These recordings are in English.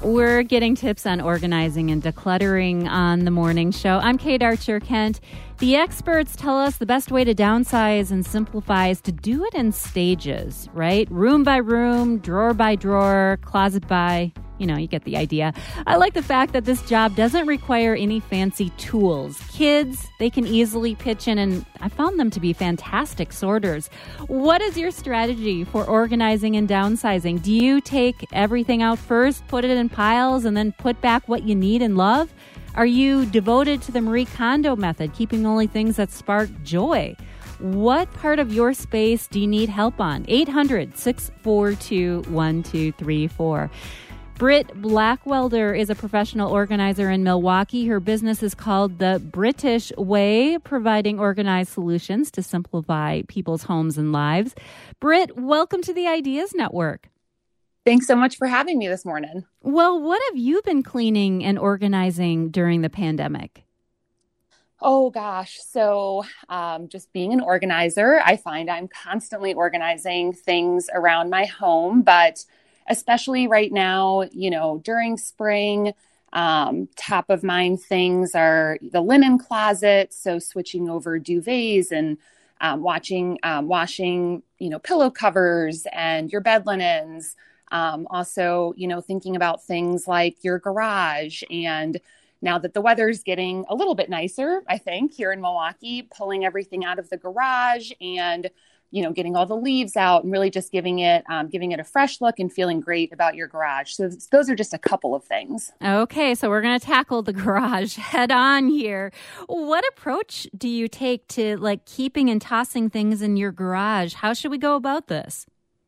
We're getting tips on organizing and decluttering on the morning show. I'm Kate Archer-Kent. The experts tell us the best way to downsize and simplify is to do it in stages, right? Room by room, drawer by drawer, closet by, you get the idea. I like the fact that this job doesn't require any fancy tools. Kids, they can easily pitch in, and I found them to be fantastic sorters. What is your strategy for organizing and downsizing? Do you take everything out first, put it in piles, and then put back what you need and love? Are you devoted to the Marie Kondo method, keeping only things that spark joy? What part of your space do you need help on? 800-642-1234. Britt Blackwelder is a professional organizer in Milwaukee. Her business is called The British Way, providing organized solutions to simplify people's homes and lives. Britt, welcome to the Ideas Network. Thanks so much for having me this morning. Well, what have you been cleaning and organizing during the pandemic? Oh, gosh. So just being an organizer, I find I'm constantly organizing things around my home, but especially right now, during spring, top of mind things are the linen closet. So switching over duvets and washing, pillow covers and your bed linens. Also, thinking about things like your garage. And now that the weather's getting a little bit nicer, I think, here in Milwaukee, pulling everything out of the garage and getting all the leaves out and really just giving it a fresh look and feeling great about your garage. So those are just a couple of things. Okay, so we're going to tackle the garage head on here. What approach do you take to keeping and tossing things in your garage? How should we go about this?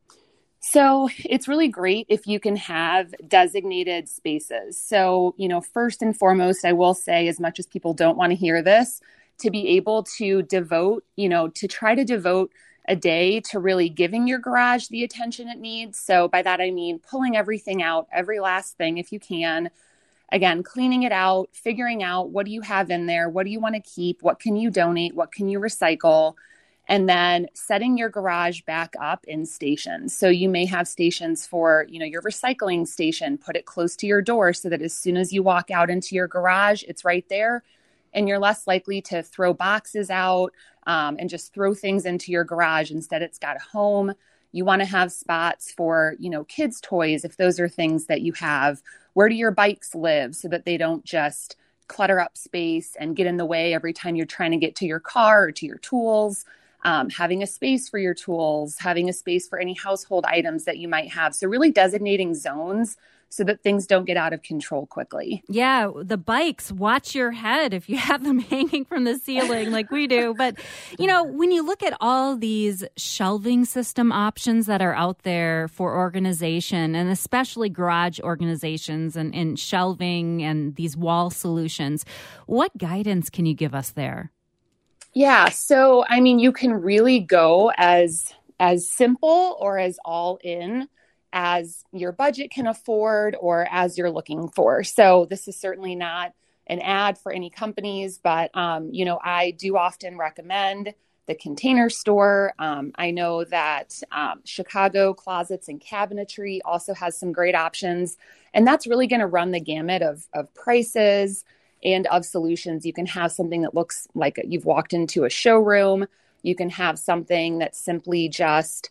So it's really great if you can have designated spaces. So, first and foremost, I will say, as much as people don't want to hear this, to be able to try to devote a day to really giving your garage the attention it needs. So by that, I mean pulling everything out, every last thing, if you can. Again, cleaning it out, figuring out what do you have in there? What do you want to keep? What can you donate? What can you recycle? And then setting your garage back up in stations. So you may have stations for, your recycling station, put it close to your door so that as soon as you walk out into your garage, it's right there. And you're less likely to throw boxes out and just throw things into your garage. Instead, it's got a home. You want to have spots for, kids' toys, if those are things that you have. Where do your bikes live so that they don't just clutter up space and get in the way every time you're trying to get to your car or to your tools? Having a space for your tools, having a space for any household items that you might have. So really designating zones so that things don't get out of control quickly. Yeah, the bikes, watch your head if you have them hanging from the ceiling like we do. But, when you look at all these shelving system options that are out there for organization, and especially garage organizations and shelving and these wall solutions, what guidance can you give us there? Yeah, so, you can really go as simple or as all in as your budget can afford or as you're looking for. So this is certainly not an ad for any companies, but, I do often recommend the Container Store. I know that Chicago Closets and Cabinetry also has some great options, and that's really going to run the gamut of prices and of solutions. You can have something that looks like you've walked into a showroom. You can have something that's simply just,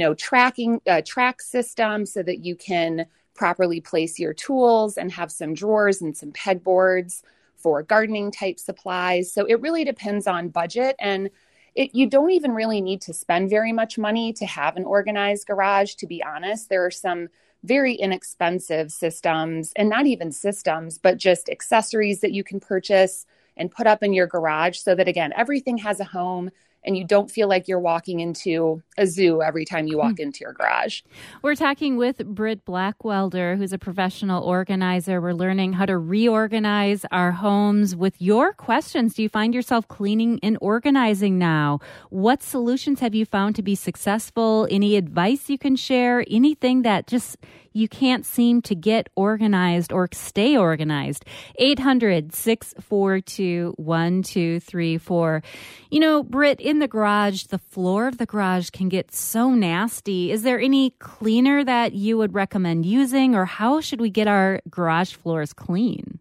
track system so that you can properly place your tools and have some drawers and some pegboards for gardening type supplies. So it really depends on budget, and you don't even really need to spend very much money to have an organized garage, to be honest. There are some very inexpensive systems, and not even systems, but just accessories that you can purchase and put up in your garage so that, again, everything has a home and you don't feel like you're walking into a zoo every time you walk into your garage. We're talking with Britt Blackwelder, who's a professional organizer. We're learning how to reorganize our homes. With your questions, do you find yourself cleaning and organizing now? What solutions have you found to be successful? Any advice you can share? Anything that just you can't seem to get organized or stay organized. 800-642-1234. You know, Britt, in the garage, the floor of the garage can get so nasty. Is there any cleaner that you would recommend using, or how should we get our garage floors clean?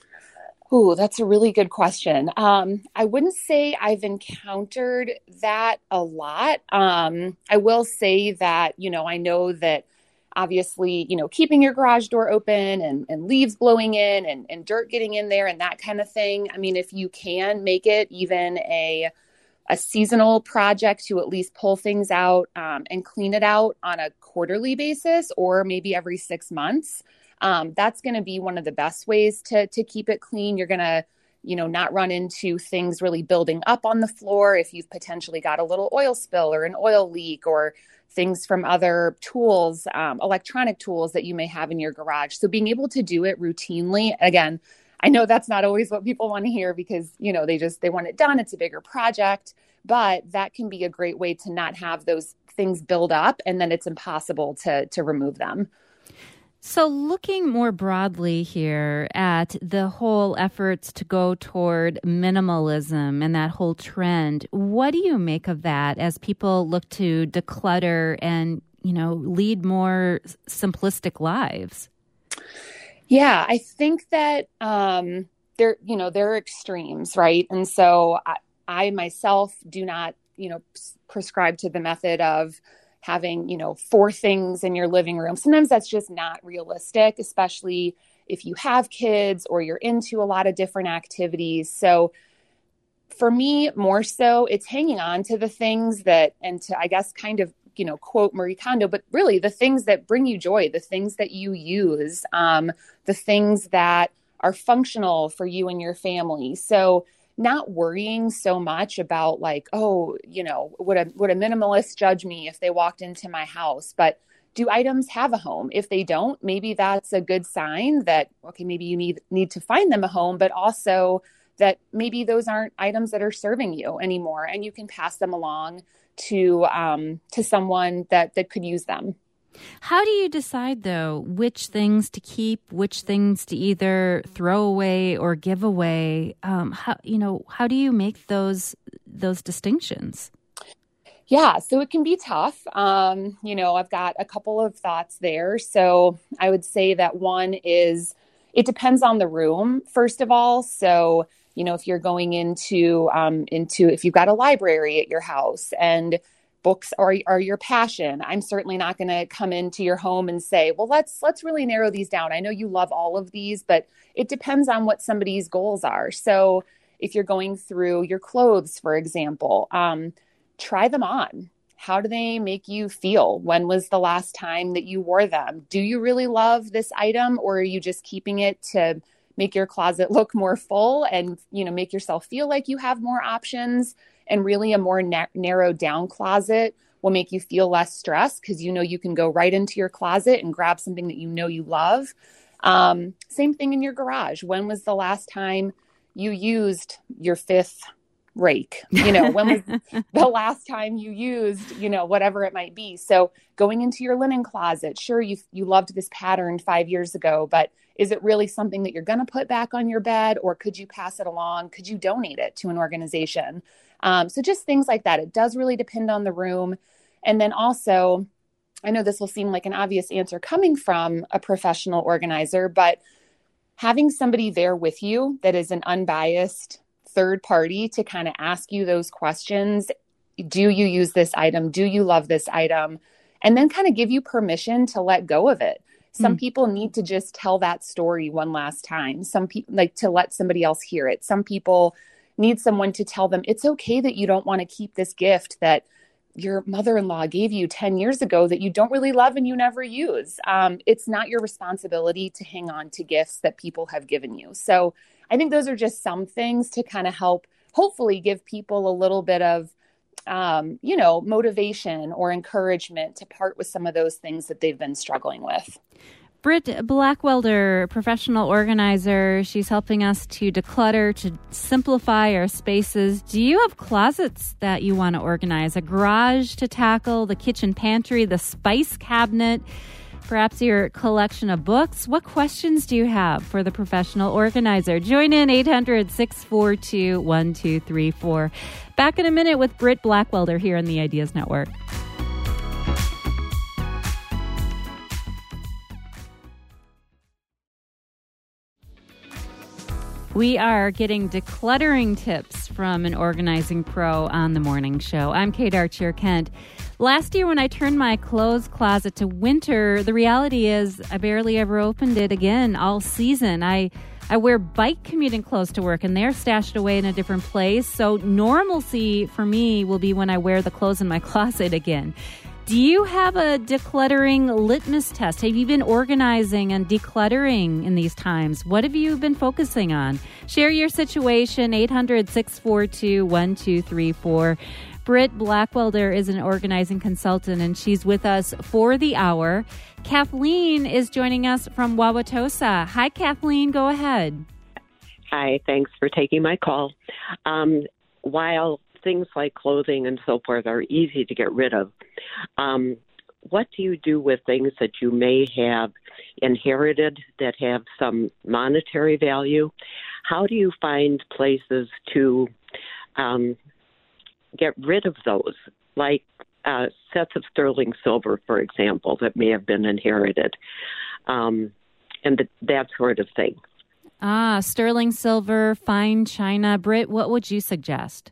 Ooh, that's a really good question. I wouldn't say I've encountered that a lot. I will say that, I know that obviously, keeping your garage door open and leaves blowing in and dirt getting in there and that kind of thing. I mean, if you can make it even a seasonal project to at least pull things out and clean it out on a quarterly basis or maybe every 6 months. That's going to be one of the best ways to keep it clean. You're going to, not run into things really building up on the floor if you've potentially got a little oil spill or an oil leak or things from other tools, electronic tools that you may have in your garage. So being able to do it routinely, again, I know that's not always what people want to hear because, they want it done. It's a bigger project, but that can be a great way to not have those things build up and then it's impossible to remove them. So looking more broadly here at the whole efforts to go toward minimalism and that whole trend, what do you make of that as people look to declutter and, lead more simplistic lives? Yeah, I think that there are extremes, right? And so I myself do not, prescribe to the method of having, 4 things in your living room. Sometimes that's just not realistic, especially if you have kids or you're into a lot of different activities. So for me, more so, it's hanging on to the things that, and to, I guess, kind of, quote Marie Kondo, but really the things that bring you joy, the things that you use, the things that are functional for you and your family. So not worrying so much about like, would a minimalist judge me if they walked into my house? But do items have a home? If they don't, maybe that's a good sign that, okay, maybe you need to find them a home, but also that maybe those aren't items that are serving you anymore and you can pass them along to someone that could use them. How do you decide, though, which things to keep, which things to either throw away or give away? How do you make those distinctions? Yeah, so it can be tough. I've got a couple of thoughts there. So I would say that one is it depends on the room, first of all. So, if you're going into if you've got a library at your house and books are your passion, I'm certainly not going to come into your home and say, well, let's really narrow these down. I know you love all of these, but it depends on what somebody's goals are. So if you're going through your clothes, for example, try them on. How do they make you feel? When was the last time that you wore them? Do you really love this item, or are you just keeping it to make your closet look more full and, make yourself feel like you have more options? And really a more narrowed down closet will make you feel less stressed because you can go right into your closet and grab something that you love. Same thing in your garage. When was the last time you used your 5th rake? When was the last time you used, whatever it might be? So going into your linen closet, sure, you loved this pattern 5 years ago, but is it really something that you're going to put back on your bed, or could you pass it along? Could you donate it to an organization? So just things like that. It does really depend on the room. And then also, I know this will seem like an obvious answer coming from a professional organizer, but having somebody there with you that is an unbiased third party to kind of ask you those questions. Do you use this item? Do you love this item? And then kind of give you permission to let go of it. Some people need to just tell that story one last time. Some people like to let somebody else hear it. Some people need someone to tell them it's okay that you don't want to keep this gift that your mother-in-law gave you 10 years ago that you don't really love and you never use. It's not your responsibility to hang on to gifts that people have given you. So I think those are just some things to kind of help, hopefully give people a little bit of, motivation or encouragement to part with some of those things that they've been struggling with. Britt Blackwelder, professional organizer. She's helping us to declutter, to simplify our spaces. Do you have closets that you want to organize? A garage to tackle, the kitchen pantry, the spice cabinet? perhaps your collection of books. What questions do you have for the professional organizer? Join in 800-642-1234. Back in a minute with Britt Blackwelder here on the Ideas Network. We are getting decluttering tips from an organizing pro on the morning show. I'm Kate Archer-Kent. Last year when I turned my clothes closet to winter, the reality is I barely ever opened it again all season. I wear bike commuting clothes to work, and they're stashed away in a different place. So normalcy for me will be when I wear the clothes in my closet again. Do you have a decluttering litmus test? Have you been organizing and decluttering in these times? What have you been focusing on? Share your situation, 800-642-1234. Britt Blackwelder is an organizing consultant, and she's with us for the hour. Kathleen is joining us from Wauwatosa. Hi, Kathleen. Go ahead. Hi. Thanks for taking my call. While things like clothing and so forth are easy to get rid of, what do you do with things that you may have inherited that have some monetary value? How do you find places to get rid of those, like sets of sterling silver, for example, that may have been inherited, and that sort of thing? Sterling silver, fine china. Britt, what would you suggest?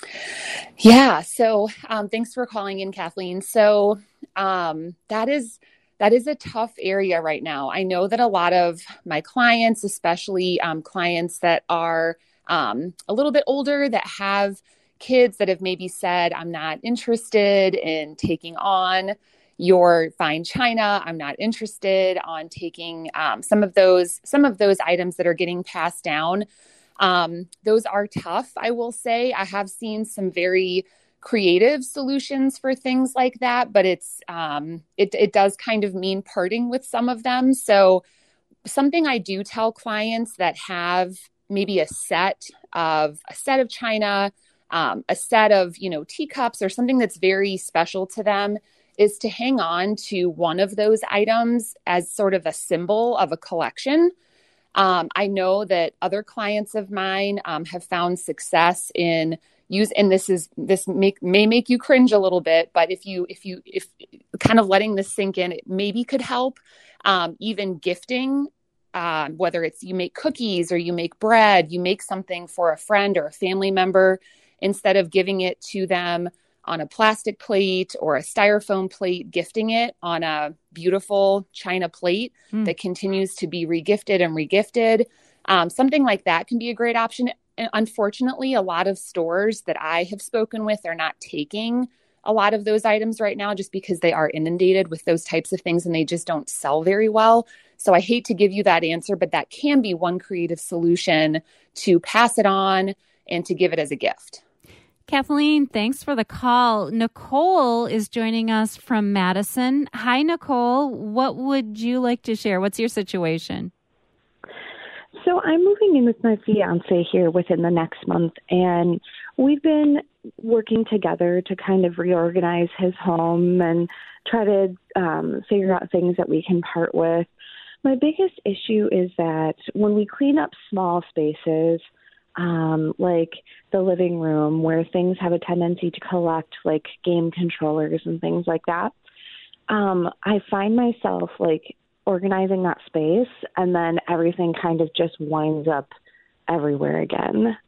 Yeah. So thanks for calling in, Kathleen. So that is a tough area right now. I know that a lot of my clients, especially clients that are a little bit older, that have kids that have maybe said, I'm not interested in taking on your fine china. I'm not interested on taking some of those items that are getting passed down. Those are tough, I will say. I have seen some very creative solutions for things like that, but it does kind of mean parting with some of them. So something I do tell clients that have maybe a set of china, a set of, teacups or something that's very special to them, is to hang on to one of those items as sort of a symbol of a collection. I know that other clients of mine have found success in and this may make you cringe a little bit, but if kind of letting this sink in, it maybe could help. Even gifting, whether it's you make cookies or you make bread, you make something for a friend or a family member, instead of giving it to them on a plastic plate or a styrofoam plate, gifting it on a beautiful china plate that continues to be regifted and regifted. Something like that can be a great option. And unfortunately, a lot of stores that I have spoken with are not taking a lot of those items right now just because they are inundated with those types of things and they just don't sell very well. So I hate to give you that answer, but that can be one creative solution to pass it on and to give it as a gift. Kathleen, thanks for the call. Nicole is joining us from Madison. Hi, Nicole. What would you like to share? What's your situation? So I'm moving in with my fiance here within the next month, and we've been working together to kind of reorganize his home and try to figure out things that we can part with. My biggest issue is that when we clean up small spaces, like the living room where things have a tendency to collect, like game controllers and things like that, I find myself like organizing that space and then everything kind of just winds up everywhere again.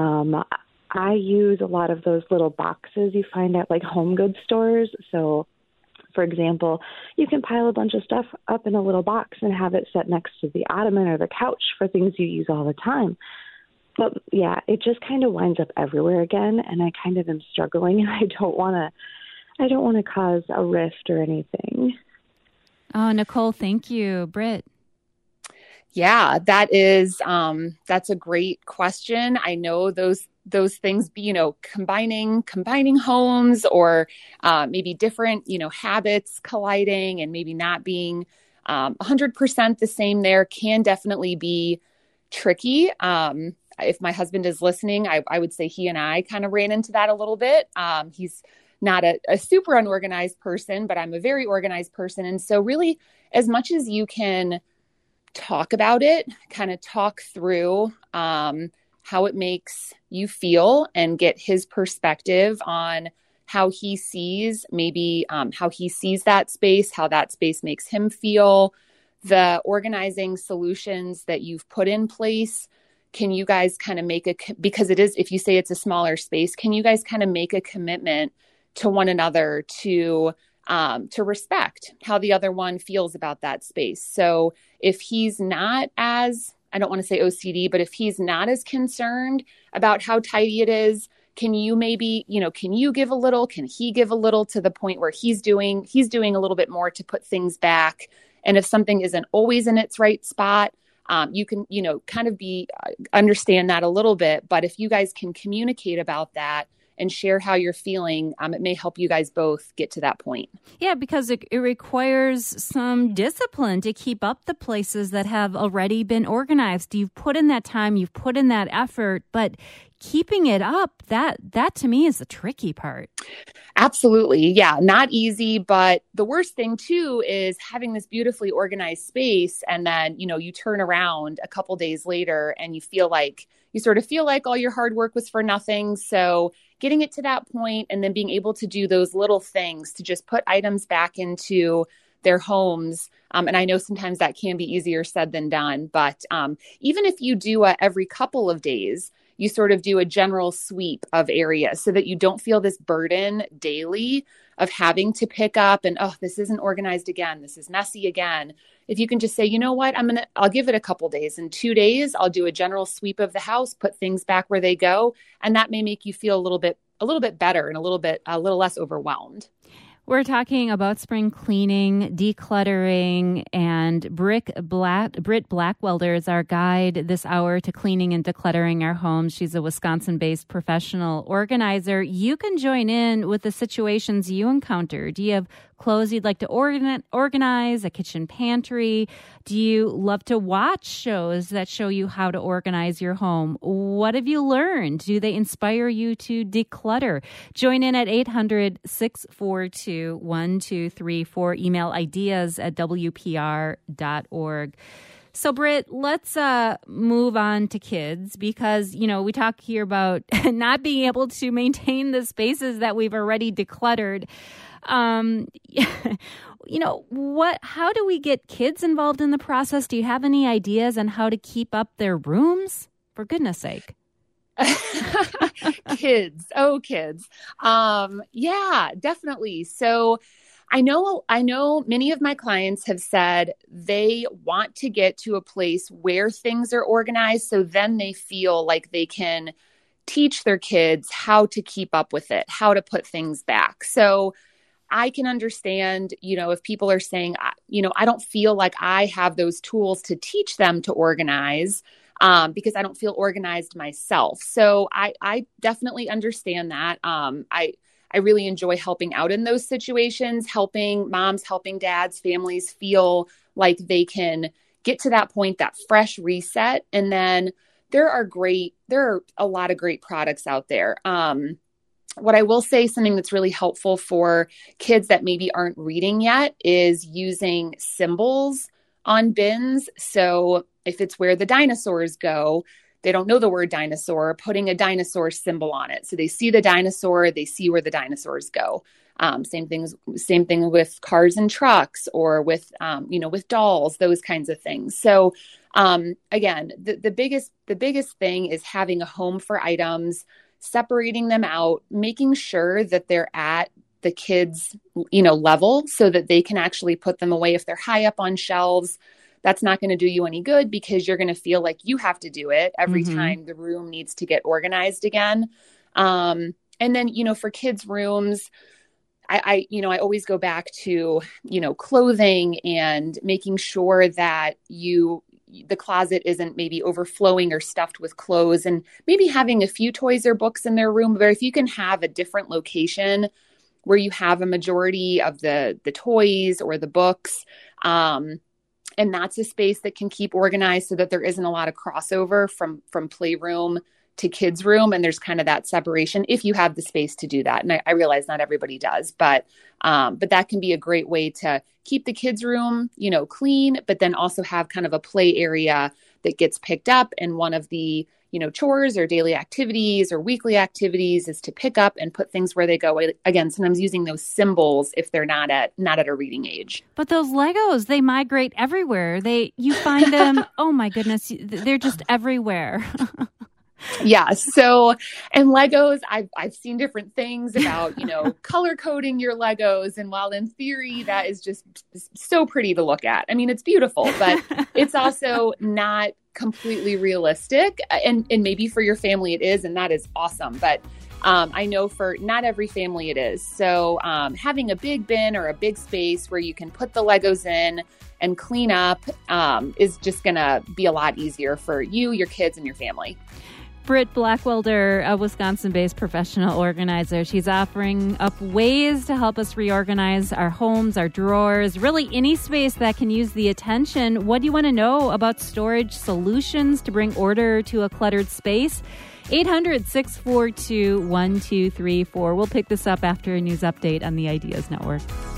I use a lot of those little boxes you find at like home goods stores. So for example, you can pile a bunch of stuff up in a little box and have it set next to the ottoman or the couch for things you use all the time. But yeah, it just kind of winds up everywhere again, and I kind of am struggling, and I don't want to cause a rift or anything. Oh, Nicole, thank you. Britt. Yeah, that's a great question. I know those things, combining homes or maybe different, habits colliding and maybe not being 100% the same there can definitely be tricky. If my husband is listening, I would say he and I kind of ran into that a little bit. He's not a super unorganized person, but I'm a very organized person. And so really, as much as you can talk about it, kind of talk through how it makes you feel and get his perspective on how he sees, maybe how he sees that space, how that space makes him feel, the organizing solutions that you've put in place. Can you guys kind of because it is, if you say it's a smaller space, can you guys kind of make a commitment to one another to respect how the other one feels about that space? So if he's not as, I don't want to say OCD, but if he's not as concerned about how tidy it is, can you maybe, can you give a little, can he give a little to the point where he's doing a little bit more to put things back? And if something isn't always in its right spot, you can, kind of understand that a little bit. But if you guys can communicate about that and share how you're feeling, it may help you guys both get to that point. Yeah, because it requires some discipline to keep up the places that have already been organized. You've put in that time, you've put in that effort, but keeping it up, that to me is the tricky part. Absolutely. Yeah. Not easy. But the worst thing too is having this beautifully organized space. And then, you turn around a couple days later and you sort of feel like all your hard work was for nothing. So getting it to that point and then being able to do those little things to just put items back into their homes. And I know sometimes that can be easier said than done, but even if you do every couple of days, you sort of do a general sweep of areas so that you don't feel this burden daily of having to pick up and, oh, this isn't organized again. This is messy again. If you can just say, you know what, I'll give it a couple days. In 2 days, I'll do a general sweep of the house, put things back where they go. And that may make you feel a little bit better and a little less overwhelmed. We're talking about spring cleaning, decluttering, and Britt Blackwelder is our guide this hour to cleaning and decluttering our homes. She's a Wisconsin-based professional organizer. You can join in with the situations you encounter. Do you have clothes you'd like to organize, a kitchen pantry? Do you love to watch shows that show you how to organize your home? What have you learned? Do they inspire you to declutter? Join in at 800-642-1234. Email ideas@wpr.org. So, Britt, let's move on to kids because, we talk here about not being able to maintain the spaces that we've already decluttered. How do we get kids involved in the process? Do you have any ideas on how to keep up their rooms? For goodness sake. Kids. Yeah, definitely. So I know many of my clients have said they want to get to a place where things are organized. So then they feel like they can teach their kids how to keep up with it, how to put things back. So I can understand, if people are saying, I don't feel like I have those tools to teach them to organize because I don't feel organized myself. So I definitely understand that. I really enjoy helping out in those situations, helping moms, helping dads, families feel like they can get to that point, that fresh reset. And then there are a lot of great products out there. What I will say, something that's really helpful for kids that maybe aren't reading yet is using symbols on bins. So if it's where the dinosaurs go, they don't know the word dinosaur, putting a dinosaur symbol on it. So they see the dinosaur, they see where the dinosaurs go. Same thing with cars and trucks or with dolls, those kinds of things. So again, the biggest thing is having a home for items, separating them out, making sure that they're at the kids, level so that they can actually put them away. If they're high up on shelves, that's not going to do you any good because you're going to feel like you have to do it every time the room needs to get organized again. And then, for kids' rooms, I always go back to, clothing and making sure that the closet isn't maybe overflowing or stuffed with clothes, and maybe having a few toys or books in their room. But if you can have a different location where you have a majority of the toys or the books, and that's a space that can keep organized so that there isn't a lot of crossover from playroom to kids' room, and there's kind of that separation if you have the space to do that. And I realize not everybody does, but that can be a great way to keep the kids' room, clean, but then also have kind of a play area that gets picked up. And one of the, chores or daily activities or weekly activities is to pick up and put things where they go. Again, sometimes using those symbols if they're not at a reading age. But those Legos, they migrate everywhere. You find them, oh my goodness, they're just everywhere. Yeah. So, and Legos, I've seen different things about, color coding your Legos. And while in theory, that is just so pretty to look at. I mean, it's beautiful, but it's also not completely realistic. And maybe for your family it is, and that is awesome. But I know for not every family it is. So having a big bin or a big space where you can put the Legos in and clean up is just going to be a lot easier for you, your kids, and your family. Britt Blackwelder, a Wisconsin-based professional organizer. She's offering up ways to help us reorganize our homes, our drawers, really any space that can use the attention. What do you want to know about storage solutions to bring order to a cluttered space? 800-642-1234. We'll pick this up after a news update on the Ideas Network.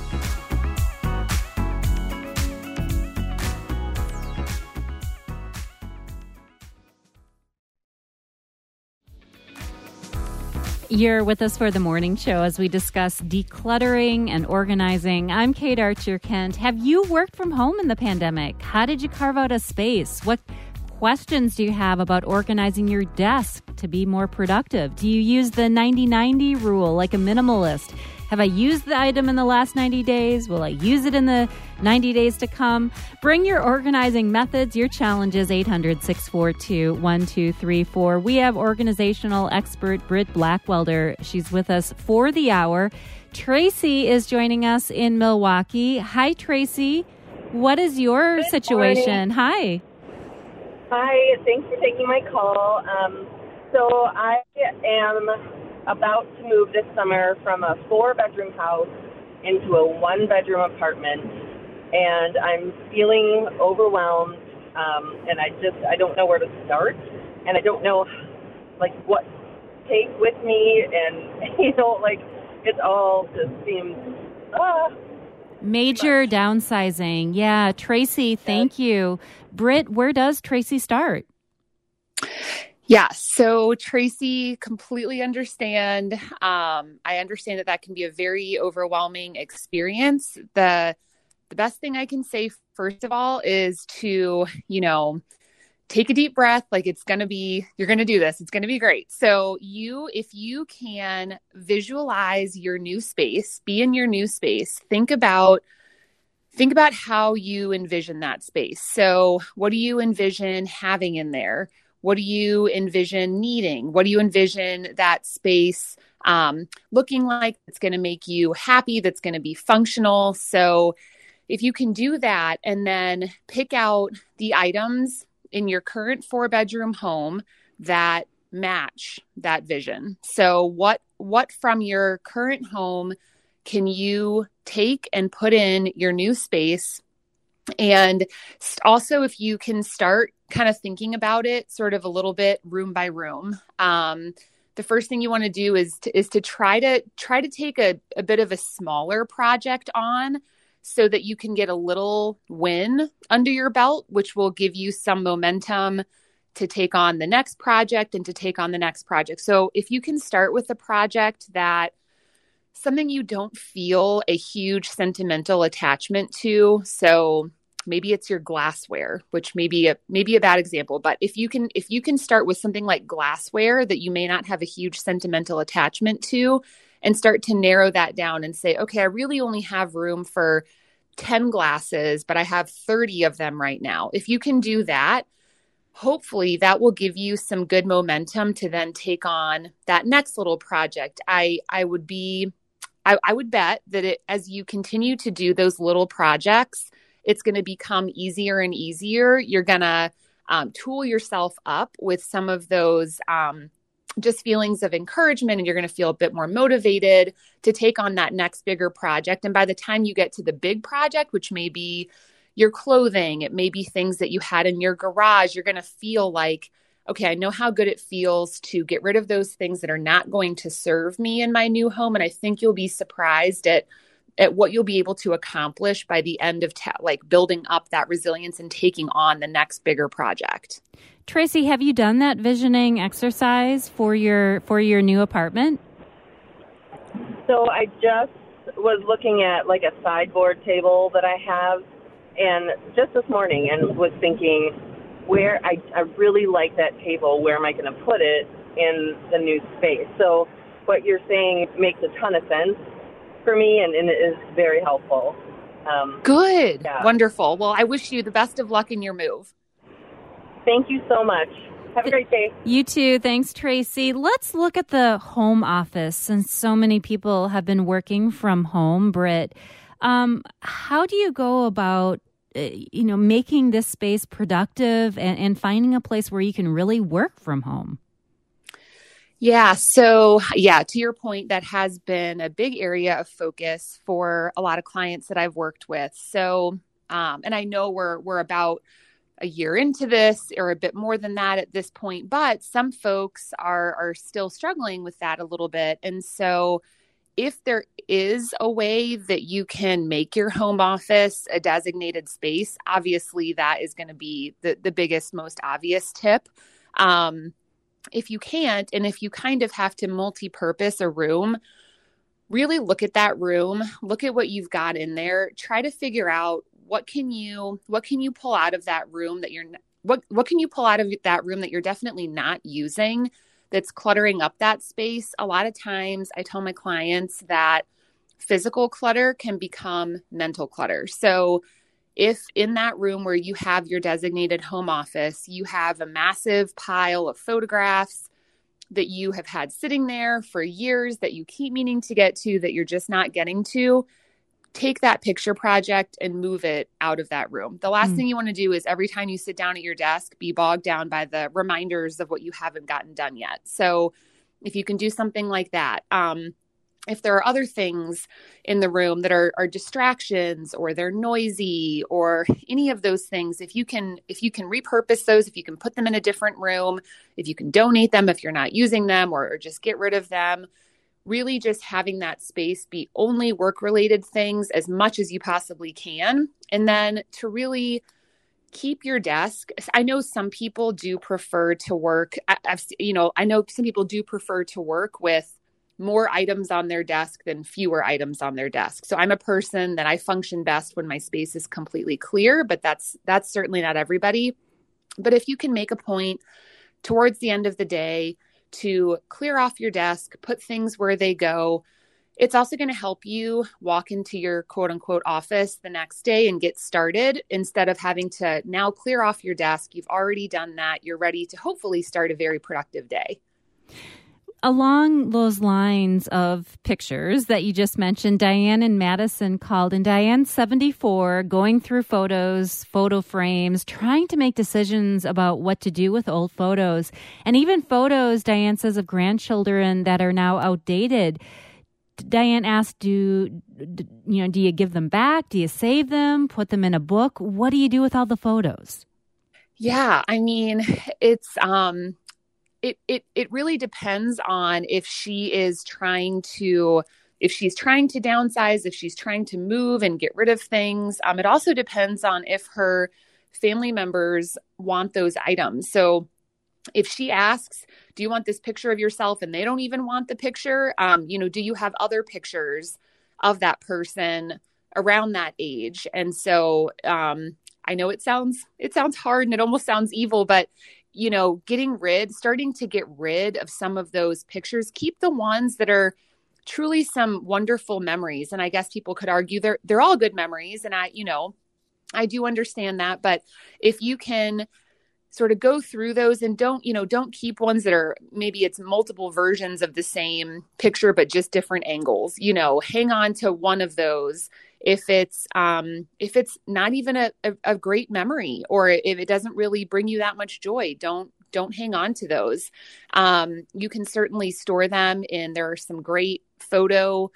You're with us for the morning show as we discuss decluttering and organizing. I'm Kate Archer-Kent. Have you worked from home in the pandemic? How did you carve out a space? What questions do you have about organizing your desk to be more productive? Do you use the 90-90 rule like a minimalist? Have I used the item in the last 90 days? Will I use it in the 90 days to come? Bring your organizing methods, your challenges, 800-642-1234. We have organizational expert Britt Blackwelder. She's with us for the hour. Tracy is joining us in Milwaukee. Hi, Tracy. What is your situation? Morning. Hi, thanks for taking my call. So I am about to move this summer from a 4-bedroom house into a 1-bedroom apartment, and I'm feeling overwhelmed, and I don't know where to start, and I don't know what to take with me, and it all just seems major downsizing. Yeah, Tracy, thank you. Britt, where does Tracy start? Yeah. So Tracy, completely understand. I understand that can be a very overwhelming experience. The best thing I can say, first of all, is to, take a deep breath. You're going to do this. It's going to be great. So if you can visualize your new space, be in your new space, think about how you envision that space. So what do you envision having in there? What do you envision needing? What do you envision that space looking like? It's going to make you happy, that's going to be functional. So if you can do that and then pick out the items in your current 4-bedroom home that match that vision. So what from your current home can you take and put in your new space? And also, if you can start kind of thinking about it sort of a little bit room by room, the first thing you want to do is to try to take a bit of a smaller project on so that you can get a little win under your belt, which will give you some momentum to take on the next project and to take on the next project. So if you can start with a project that something you don't feel a huge sentimental attachment to. So maybe it's your glassware, which may be a bad example, but if you can start with something like glassware that you may not have a huge sentimental attachment to, and start to narrow that down and say, okay, I really only have room for 10 glasses, but I have 30 of them right now. If you can do that, hopefully that will give you some good momentum to then take on that next little project. I would bet that as you continue to do those little projects, it's going to become easier and easier. You're going to tool yourself up with some of those just feelings of encouragement, and you're going to feel a bit more motivated to take on that next bigger project. And by the time you get to the big project, which may be your clothing, it may be things that you had in your garage, you're going to feel like okay, I know how good it feels to get rid of those things that are not going to serve me in my new home. And I think you'll be surprised at what you'll be able to accomplish by the end of like building up that resilience and taking on the next bigger project. Tracy, have you done that visioning exercise for your new apartment? So I just was looking at like a sideboard table that I have, and just this morning, and was thinking where I really like that table. Where am I going to put it in the new space? So what you're saying makes a ton of sense for me, and it is very helpful. Good. Yeah. Wonderful. Well, I wish you the best of luck in your move. Thank you so much. Have a great day. You too. Thanks, Tracy. Let's look at the home office, since so many people have been working from home, Britt. How do you go about, making this space productive and finding a place where you can really work from home? Yeah. So, to your point, that has been a big area of focus for a lot of clients that I've worked with. So, and I know we're about a year into this, or a bit more than that at this point, but some folks are still struggling with that a little bit. And so if there is a way that you can make your home office a designated space, obviously that is going to be the biggest, most obvious tip. If you can't, and if you kind of have to multi-purpose a room, really look at that room, look at what you've got in there, try to figure out what can you pull out of that room that what can you pull out of that room that you're definitely not using, that's cluttering up that space. A lot of times I tell my clients that physical clutter can become mental clutter. So if in that room where you have your designated home office, you have a massive pile of photographs that you have had sitting there for years that you keep meaning to get to, that you're just not getting to, take that picture project and move it out of that room. The last thing you want to do is every time you sit down at your desk, be bogged down by the reminders of what you haven't gotten done yet. So if you can do something like that, if there are other things in the room that are distractions, or they're noisy, or any of those things, if you can repurpose those, if you can put them in a different room, if you can donate them if you're not using them, or just get rid of them, really just having that space be only work-related things as much as you possibly can. And then to really keep your desk. I know some people do prefer to work. I know some people do prefer to work with more items on their desk than fewer items on their desk. So I'm a person that I function best when my space is completely clear, but that's certainly not everybody. But if you can make a point towards the end of the day to clear off your desk, put things where they go, it's also going to help you walk into your quote unquote office the next day and get started, instead of having to now clear off your desk. You've already done that. You're ready to hopefully start a very productive day. Along those lines of pictures that you just mentioned, Diane in Madison called, and Diane's 74, going through photos, photo frames, trying to make decisions about what to do with old photos, and even photos, Diane says, of grandchildren that are now outdated. Diane asked, do you give them back? Do you save them, put them in a book? What do you do with all the photos? Yeah, I mean, it's It really depends on if she's trying to downsize, if she's trying to move and get rid of things. It also depends on if her family members want those items. So if she asks, do you want this picture of yourself? And they don't even want the picture, do you have other pictures of that person around that age? And so I know it sounds hard and it almost sounds evil, but starting to get rid of some of those pictures, keep the ones that are truly some wonderful memories. And I guess people could argue they're all good memories. And I do understand that. But if you can sort of go through those and don't keep ones that are, maybe it's multiple versions of the same picture, but just different angles, hang on to one of those. If it's not even a great memory, or if it doesn't really bring you that much joy, don't hang on to those. You can certainly store them there are some great photo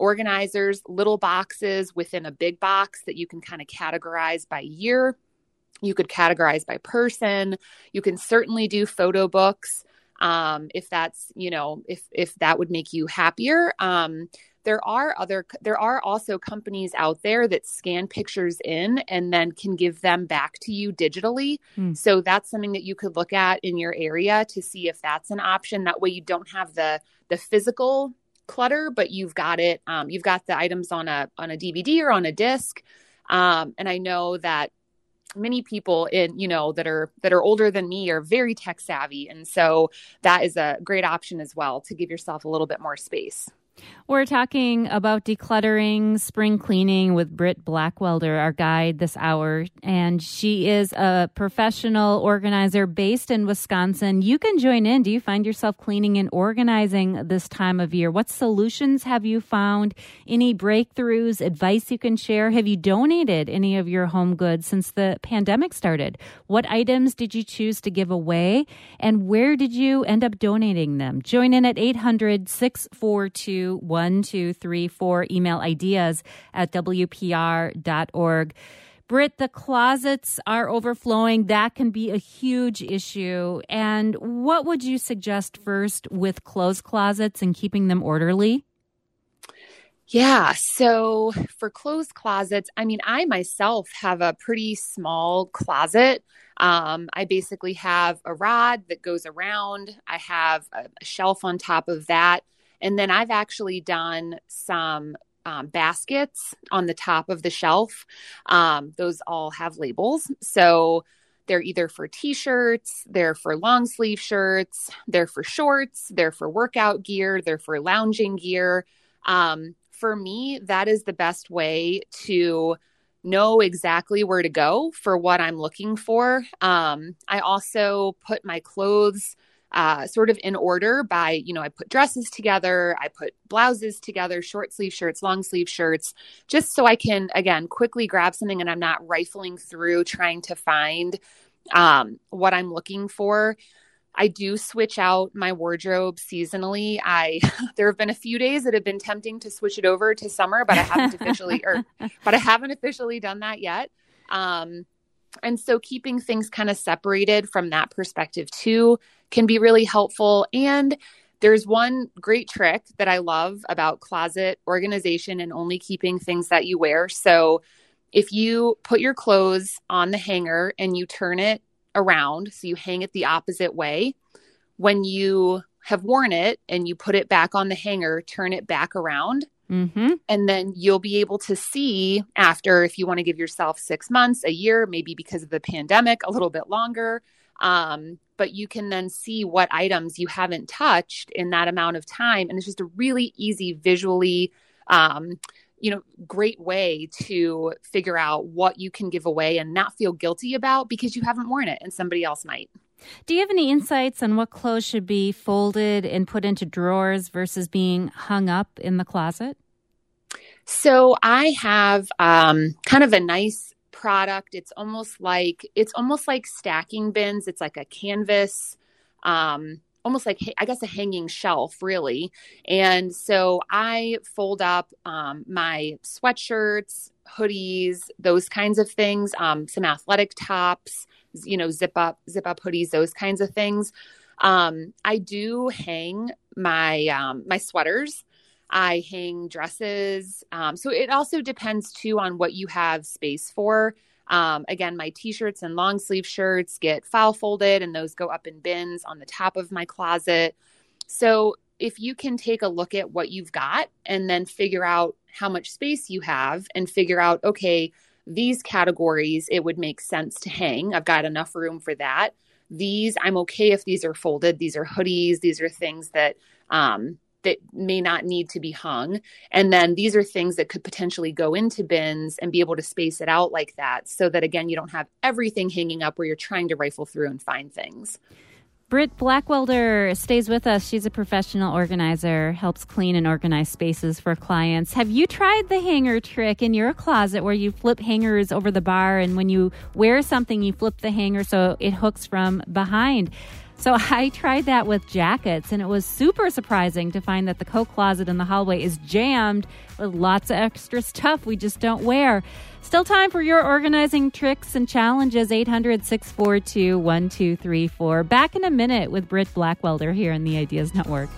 organizers, little boxes within a big box that you can kind of categorize by year. You could categorize by person. You can certainly do photo books. If that's, if that would make you happier. There are also companies out there that scan pictures in and then can give them back to you digitally. So that's something that you could look at in your area to see if that's an option. That way you don't have the physical clutter, but you've got it. You've got the items on a DVD or on a disc. And I know that many people that are older than me are very tech savvy. And so that is a great option as well to give yourself a little bit more space. We're talking about decluttering, spring cleaning with Britt Blackwelder, our guide this hour. And she is a professional organizer based in Wisconsin. You can join in. Do you find yourself cleaning and organizing this time of year? What solutions have you found? Any breakthroughs, advice you can share? Have you donated any of your home goods since the pandemic started? What items did you choose to give away? And where did you end up donating them? Join in at 800-642-1234. Email ideas at WPR.org. Britt, the closets are overflowing. That can be a huge issue. And what would you suggest first with closed closets and keeping them orderly? Yeah. So for closed closets, I myself have a pretty small closet. I basically have a rod that goes around. I have a shelf on top of that. And then I've actually done some baskets on the top of the shelf. Those all have labels. So they're either for t-shirts, they're for long sleeve shirts, they're for shorts, they're for workout gear, they're for lounging gear. For me, that is the best way to know exactly where to go for what I'm looking for. I also put my clothes sort of in order by, I put dresses together, I put blouses together, short sleeve shirts, long sleeve shirts, just so I can, again, quickly grab something and I'm not rifling through trying to find what I'm looking for. I do switch out my wardrobe seasonally. There have been a few days that have been tempting to switch it over to summer, but I haven't officially done that yet. And so keeping things kind of separated from that perspective too can be really helpful. And there's one great trick that I love about closet organization and only keeping things that you wear. So if you put your clothes on the hanger and you turn it around, so you hang it the opposite way, when you have worn it and you put it back on the hanger, turn it back around. Mm-hmm. And then you'll be able to see after, if you want to give yourself 6 months, a year, maybe because of the pandemic, a little bit longer. But you can then see what items you haven't touched in that amount of time. And it's just a really easy, visually, great way to figure out what you can give away and not feel guilty about because you haven't worn it and somebody else might. Do you have any insights on what clothes should be folded and put into drawers versus being hung up in the closet? So I have kind of a nice product. It's almost like stacking bins. It's like a canvas, almost like, I guess, a hanging shelf, really. And so I fold up my sweatshirts, hoodies, those kinds of things, some athletic tops, zip up hoodies, those kinds of things. I do hang my sweaters. I hang dresses. So it also depends too on what you have space for. Again, my t-shirts and long sleeve shirts get file folded and those go up in bins on the top of my closet. So if you can take a look at what you've got and then figure out how much space you have and figure out, okay, these categories, it would make sense to hang. I've got enough room for that. These, I'm okay if these are folded. These are hoodies. These are things that may not need to be hung. And then these are things that could potentially go into bins and be able to space it out like that so that, again, you don't have everything hanging up where you're trying to rifle through and find things. Britt Blackwelder stays with us. She's a professional organizer, helps clean and organize spaces for clients. Have you tried the hanger trick in your closet where you flip hangers over the bar and when you wear something, you flip the hanger so it hooks from behind? So I tried that with jackets, and it was super surprising to find that the coat closet in the hallway is jammed with lots of extra stuff we just don't wear. Still time for your organizing tricks and challenges, 800-642-1234. Back in a minute with Britt Blackwelder here in the Ideas Network.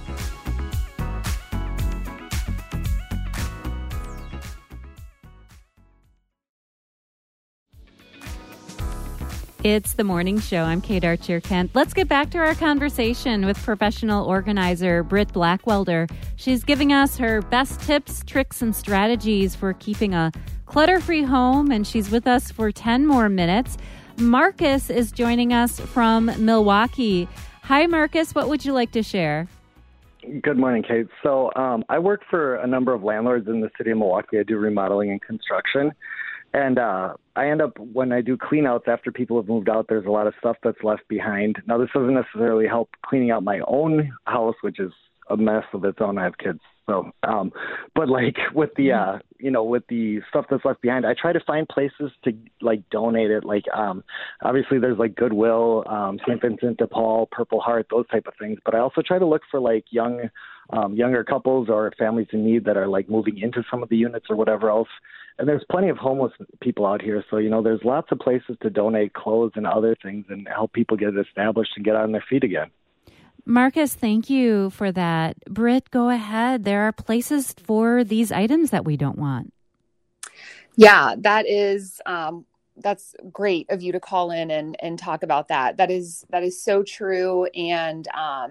It's the morning show. I'm Kate Archer-Kent. Let's get back to our conversation with professional organizer Britt Blackwelder. She's giving us her best tips, tricks, and strategies for keeping a clutter-free home, and she's with us for 10 more minutes. Marcus is joining us from Milwaukee. Hi, Marcus. What would you like to share? Good morning, Kate. So I work for a number of landlords in the city of Milwaukee. I do remodeling and construction. And I end up, when I do clean outs after people have moved out, there's a lot of stuff that's left behind. Now, this doesn't necessarily help cleaning out my own house, which is a mess of its own. I have kids. So, but like with the, with the stuff that's left behind, I try to find places to like donate it. Like, obviously there's like Goodwill, St. Vincent de Paul, Purple Heart, those type of things. But I also try to look for like younger couples or families in need that are like moving into some of the units or whatever else. And there's plenty of homeless people out here. So, there's lots of places to donate clothes and other things and help people get established and get on their feet again. Marcus, thank you for that. Britt, go ahead. There are places for these items that we don't want. Yeah, that is, that's great of you to call in and talk about that. That is so true. And,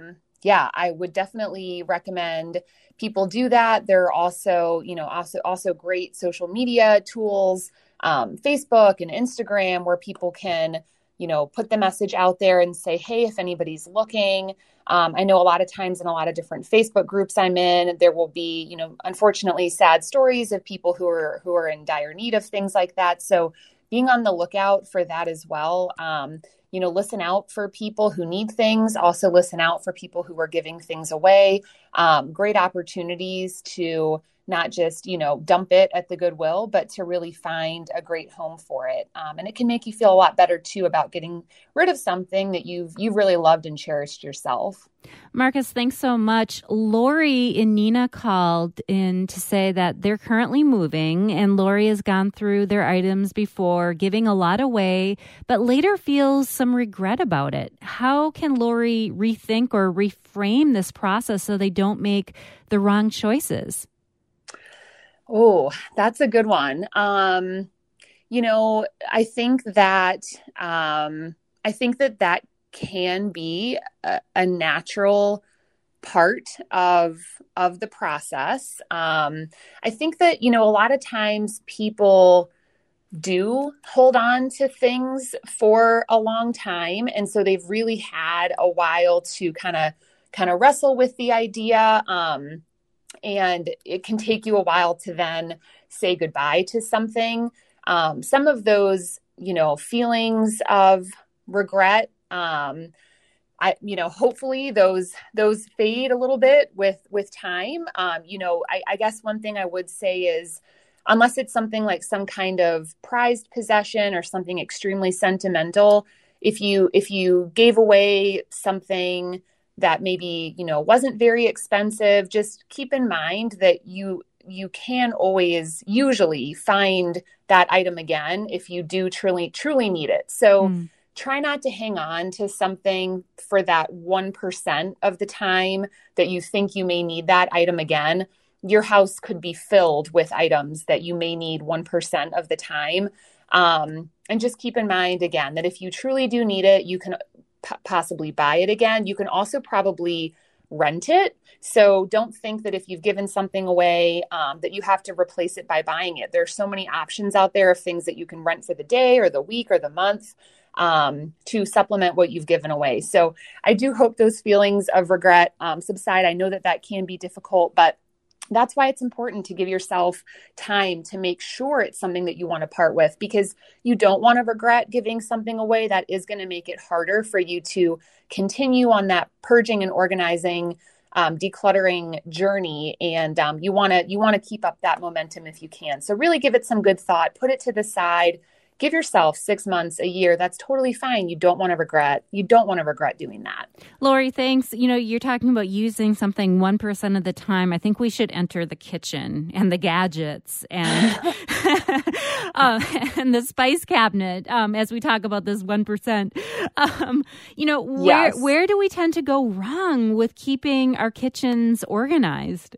I would definitely recommend people do that. There are also, also great social media tools, Facebook and Instagram, where people can, put the message out there and say, hey, if anybody's looking. I know a lot of times in a lot of different Facebook groups I'm in, there will be, unfortunately sad stories of people who are in dire need of things like that. So being on the lookout for that as well. Listen out for people who need things. Also listen out for people who are giving things away. Great opportunities to not just, dump it at the Goodwill, but to really find a great home for it. And it can make you feel a lot better too about getting rid of something that you've really loved and cherished yourself. Marcus, thanks so much. Lori and Nina called in to say that they're currently moving, and Lori has gone through their items before, giving a lot away, but later feels some regret about it. How can Lori rethink or reframe this process so they don't make the wrong choices? Oh, that's a good one. I think that that can be a natural part of the process. I think that, a lot of times people do hold on to things for a long time. And so they've really had a while to kind of wrestle with the idea. And it can take you a while to then say goodbye to something. Some of those, feelings of regret, hopefully those fade a little bit with time. I guess one thing I would say is, unless it's something like some kind of prized possession or something extremely sentimental, if you gave away something that maybe, wasn't very expensive, just keep in mind that you can always usually find that item again if you do truly need it. So try not to hang on to something for that 1% of the time that you think you may need that item again. Your house could be filled with items that you may need 1% of the time. And just keep in mind, again, that if you truly do need it, you can possibly buy it again. You can also probably rent it. So don't think that if you've given something away, that you have to replace it by buying it. There's so many options out there of things that you can rent for the day or the week or the month to supplement what you've given away. So I do hope those feelings of regret subside. I know that can be difficult, but that's why it's important to give yourself time to make sure it's something that you want to part with, because you don't want to regret giving something away. That is going to make it harder for you to continue on that purging and organizing, decluttering journey. And you want to keep up that momentum if you can. So really give it some good thought, put it to the side, give yourself 6 months, a year. That's totally fine. You don't want to regret doing that. Lori, thanks. You're talking about using something 1% of the time. I think we should enter the kitchen and the gadgets and and the spice cabinet as we talk about this 1%. Yes. Where do we tend to go wrong with keeping our kitchens organized?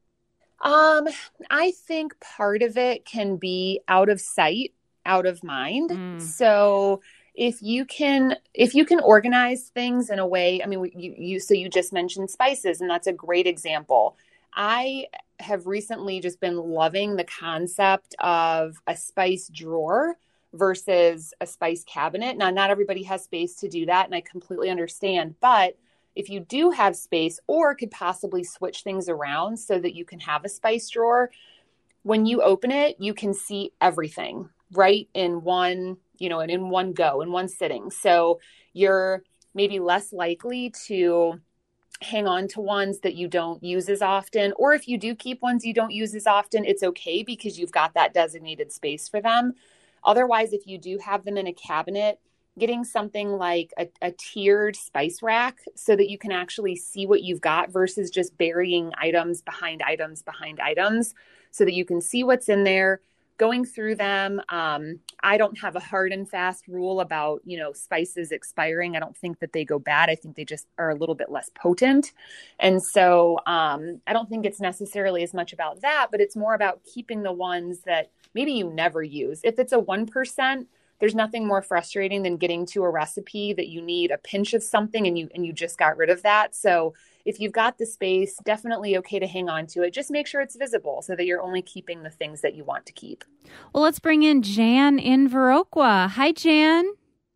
I think part of it can be out of sight, out of mind. So if you can organize things in a way, I mean, you just mentioned spices, and that's a great example. I have recently just been loving the concept of a spice drawer versus a spice cabinet. Now, not everybody has space to do that, and I completely understand, but if you do have space or could possibly switch things around so that you can have a spice drawer, when you open it, you can see everything right in one sitting. So you're maybe less likely to hang on to ones that you don't use as often. Or if you do keep ones you don't use as often, it's okay because you've got that designated space for them. Otherwise, if you do have them in a cabinet, getting something like a tiered spice rack so that you can actually see what you've got versus just burying items behind items behind items so that you can see what's in there, going through them. I don't have a hard and fast rule about, spices expiring. I don't think that they go bad. I think they just are a little bit less potent. And so I don't think it's necessarily as much about that, but it's more about keeping the ones that maybe you never use. If it's a 1%, there's nothing more frustrating than getting to a recipe that you need a pinch of something and you just got rid of that. So if you've got the space, definitely okay to hang on to it. Just make sure it's visible so that you're only keeping the things that you want to keep. Well, let's bring in Jan in Viroqua. Hi, Jan.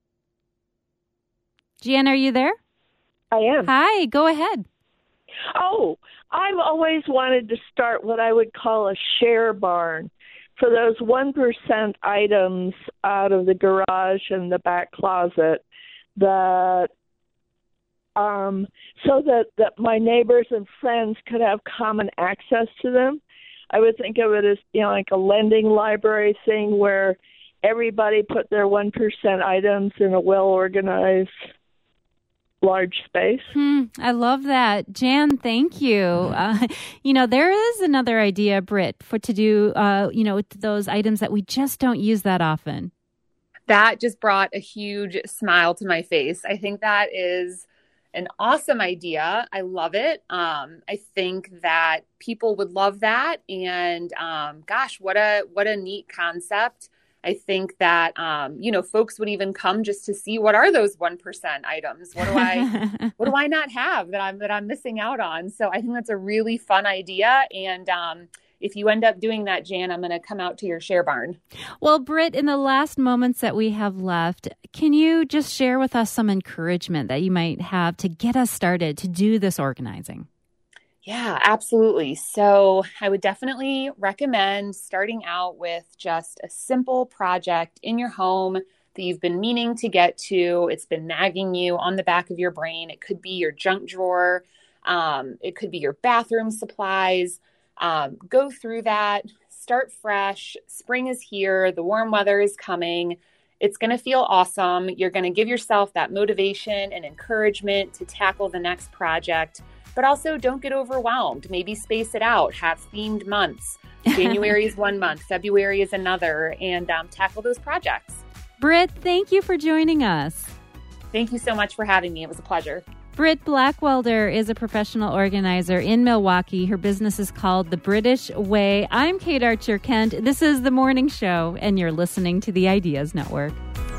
Jan, are you there? I am. Hi, go ahead. Oh, I've always wanted to start what I would call a share barn for those 1% items out of the garage and the back closet that so that my neighbors and friends could have common access to them. I would think of it as, like a lending library thing where everybody put their 1% items in a well-organized large space. I love that. Jan, thank you. There is another idea, Britt, to do, those items that we just don't use that often. That just brought a huge smile to my face. I think that is an awesome idea. I love it. I think that people would love that. And gosh, what a neat concept. I think that, folks would even come just to see what are those 1% items? What do I not have that I'm missing out on? So I think that's a really fun idea. And if you end up doing that, Jan, I'm going to come out to your share barn. Well, Britt, in the last moments that we have left, can you just share with us some encouragement that you might have to get us started to do this organizing? Yeah, absolutely. So I would definitely recommend starting out with just a simple project in your home that you've been meaning to get to. It's been nagging you on the back of your brain. It could be your junk drawer. It could be your bathroom supplies. Go through that. Start fresh. Spring is here. The warm weather is coming. It's going to feel awesome. You're going to give yourself that motivation and encouragement to tackle the next project. But also don't get overwhelmed. Maybe space it out. Have themed months. January is one month. February is another. And tackle those projects. Britt, thank you for joining us. Thank you so much for having me. It was a pleasure. Britt Blackwelder is a professional organizer in Milwaukee. Her business is called The British Way. I'm Kate Archer-Kent. This is The Morning Show, and you're listening to the Ideas Network.